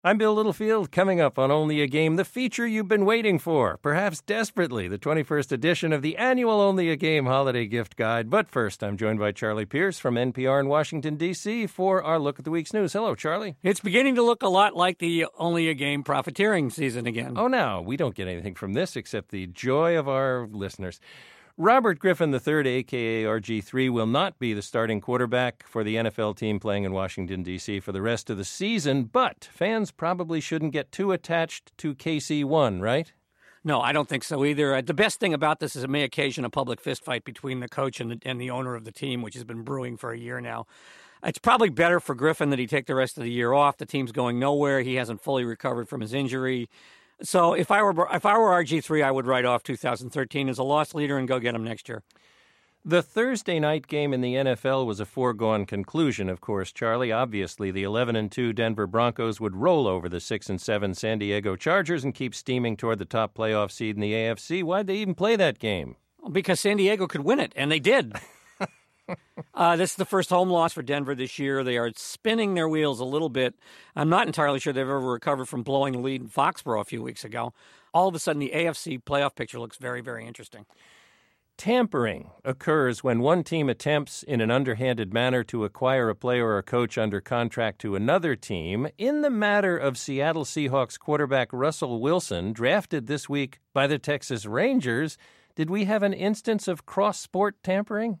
I'm Bill Littlefield. Coming up on Only a Game, the feature you've been waiting for, perhaps desperately, the 21st edition of the annual Only a Game holiday gift guide. But first, I'm joined by Charlie Pierce from NPR in Washington, D.C. for our look at the week's news. Hello, Charlie. It's beginning to look a lot like the Only a Game profiteering season again. Oh, no, we don't get anything from this except the joy of our listeners. Robert Griffin III, a.k.a. RG3, will not be the starting quarterback for the NFL team playing in Washington, D.C. for the rest of the season, but fans probably shouldn't get too attached to KC1, right? No, I don't think so either. The best thing about this is it may occasion a public fistfight between the coach and the owner of the team, which has been brewing for a year now. It's probably better for Griffin that he take the rest of the year off. The team's going nowhere. He hasn't fully recovered from his injury. So if I were RG3, I would write off 2013 as a loss leader and go get him next year. The Thursday night game in the NFL was a foregone conclusion, of course, Charlie. Obviously, the 11-2 Denver Broncos would roll over the 6-7 San Diego Chargers and keep steaming toward the top playoff seed in the AFC. Why'd they even play that game? Because San Diego could win it, and they did. This is the first home loss for Denver this year. They are spinning their wheels a little bit. I'm not entirely sure they've ever recovered from blowing the lead in Foxborough a few weeks ago. All of a sudden, the AFC playoff picture looks very, very interesting. Tampering occurs when one team attempts in an underhanded manner to acquire a player or a coach under contract to another team. In the matter of Seattle Seahawks quarterback Russell Wilson, drafted this week by the Texas Rangers, did we have an instance of cross-sport tampering?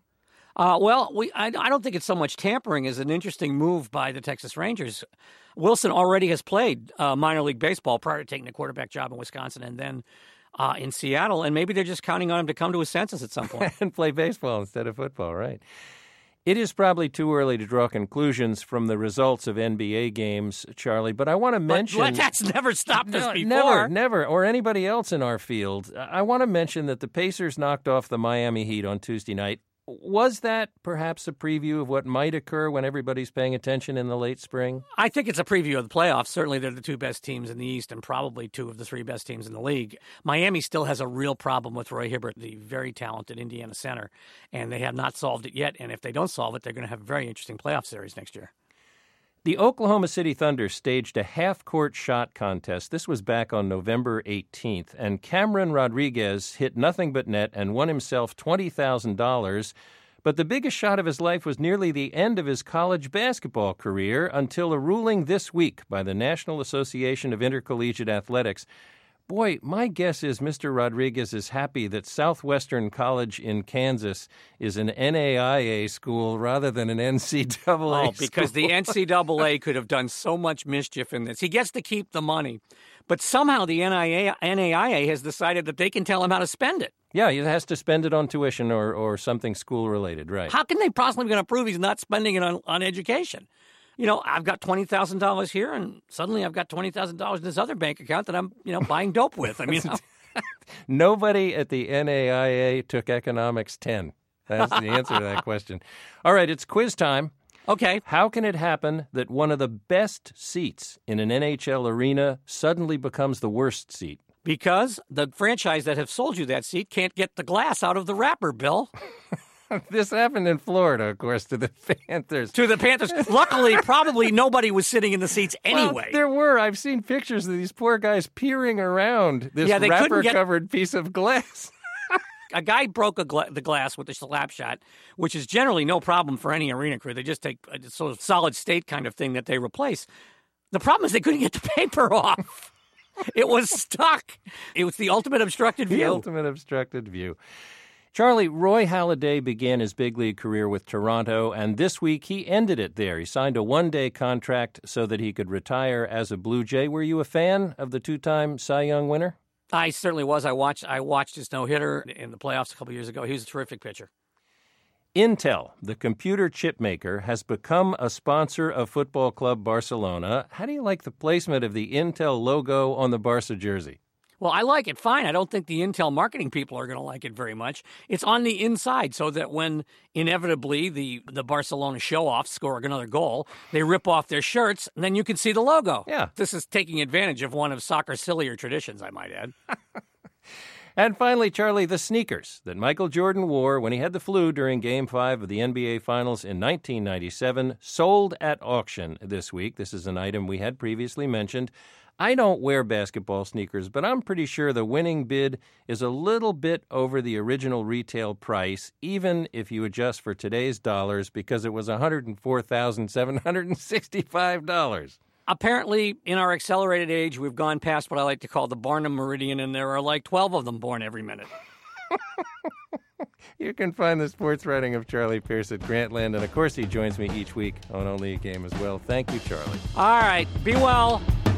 I don't think it's so much tampering as an interesting move by the Texas Rangers. Wilson already has played minor league baseball prior to taking the quarterback job in Wisconsin and then in Seattle, and maybe they're just counting on him to come to his senses at some point. And play baseball instead of football, right? It is probably too early to draw conclusions from the results of NBA games, Charlie, but I want to mention... But that's never stopped us before. Never, or anybody else in our field. I want to mention that the Pacers knocked off the Miami Heat on Tuesday night. Was that perhaps a preview of what might occur when everybody's paying attention in the late spring? I think it's a preview of the playoffs. Certainly they're the two best teams in the East and probably two of the three best teams in the league. Miami still has a real problem with Roy Hibbert, the very talented Indiana center, and they have not solved it yet. And if they don't solve it, they're going to have a very interesting playoff series next year. The Oklahoma City Thunder staged a half-court shot contest. This was back on November 18th, and Cameron Rodriguez hit nothing but net and won himself $20,000. But the biggest shot of his life was nearly the end of his college basketball career until a ruling this week by the National Association of Intercollegiate Athletics. Boy, my guess is Mr. Rodriguez is happy that Southwestern College in Kansas is an NAIA school rather than an NCAA school. Because the NCAA could have done so much mischief in this. He gets to keep the money, but somehow the NAIA has decided that they can tell him how to spend it. Yeah, he has to spend it on tuition or something school-related, right? How can they possibly going to prove he's not spending it on education? You know, I've got $20,000 here, and suddenly I've got $20,000 in this other bank account that I'm, buying dope with. I mean, nobody at the NAIA took Economics 10. That's the answer to that question. All right, it's quiz time. Okay. How can it happen that one of the best seats in an NHL arena suddenly becomes the worst seat? Because the franchise that have sold you that seat can't get the glass out of the wrapper, Bill. This happened in Florida, of course, to the Panthers. Luckily, probably nobody was sitting in the seats anyway. Well, there were. I've seen pictures of these poor guys peering around this wrapper-covered piece of glass. A guy broke the glass with a slap shot, which is generally no problem for any arena crew. They just take a sort of solid state kind of thing that they replace. The problem is they couldn't get the paper off. It was stuck. It was the ultimate obstructed view. The ultimate obstructed view. Charlie, Roy Halladay began his big league career with Toronto, and this week he ended it there. He signed a one-day contract so that he could retire as a Blue Jay. Were you a fan of the two-time Cy Young winner? I certainly was. I watched his no-hitter in the playoffs a couple years ago. He was a terrific pitcher. Intel, the computer chip maker, has become a sponsor of Football Club Barcelona. How do you like the placement of the Intel logo on the Barca jersey? Well, I like it fine. I don't think the Intel marketing people are going to like it very much. It's on the inside so that when inevitably the Barcelona show-offs score another goal, they rip off their shirts, and then you can see the logo. Yeah. This is taking advantage of one of soccer's sillier traditions, I might add. And finally, Charlie, the sneakers that Michael Jordan wore when he had the flu during Game 5 of the NBA Finals in 1997 sold at auction this week. This is an item we had previously mentioned. I don't wear basketball sneakers, but I'm pretty sure the winning bid is a little bit over the original retail price, even if you adjust for today's dollars, because it was $104,765. Apparently, in our accelerated age, we've gone past what I like to call the Barnum Meridian, and there are like 12 of them born every minute. You can find the sports writing of Charlie Pierce at Grantland, and of course he joins me each week on Only a Game as well. Thank you, Charlie. All right, be well.